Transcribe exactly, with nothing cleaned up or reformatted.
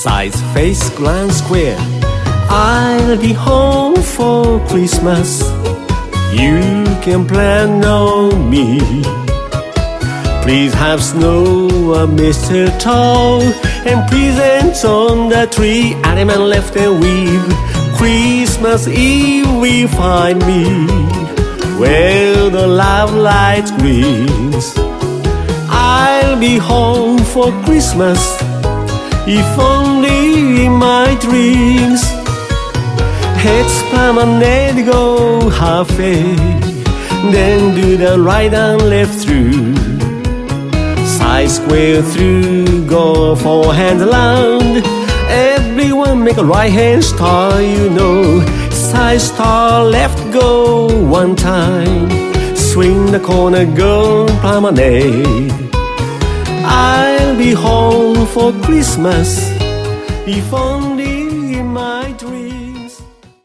Side face Grand Square. I'll be home for Christmas. You can plan on me. Please have snow and mistletoe and presents on the tree. Adam and left and weave. Christmas Eve we find me where the love light gleams. I'll be home for Christmas, if only in my dreams. Heads permanent, go halfway, then do the right and left through. Side square through, go four hands around. Everyone make a right hand star, you know. Side star left, go one time. Swing the corner, go promenade. I'll be home for Christmas, if only in my dreams.